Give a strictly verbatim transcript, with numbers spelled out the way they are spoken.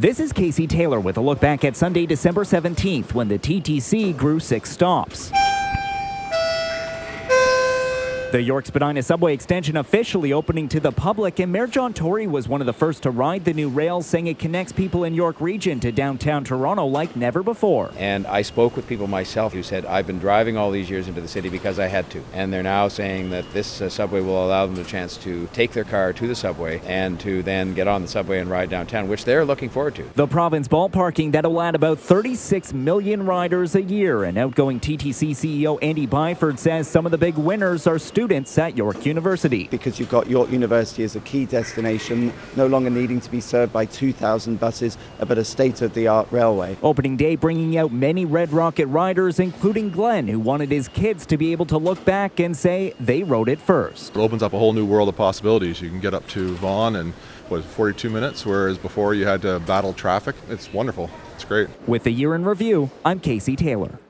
This is Casey Taylor with a look back at Sunday, December seventeenth, when the T T C grew six stops. The York Spadina subway extension officially opening to the public, and Mayor John Tory was one of the first to ride the new rail, saying it connects people in York Region to downtown Toronto like never before. And I spoke with people myself who said, I've been driving all these years into the city because I had to. And they're now saying that this uh, subway will allow them the chance to take their car to the subway and to then get on the subway and ride downtown, which they're looking forward to. The province ballparking that will add about thirty-six million riders a year. And outgoing T T C C E O Andy Byford says some of the big winners are students at York University. Because you've got York University as a key destination, no longer needing to be served by two thousand buses, but a state-of-the-art railway. Opening day bringing out many Red Rocket riders, including Glenn, who wanted his kids to be able to look back and say they rode it first. It opens up a whole new world of possibilities. You can get up to Vaughan in, what, forty-two minutes, whereas before you had to battle traffic. It's wonderful. It's great. With the year in review, I'm Casey Taylor.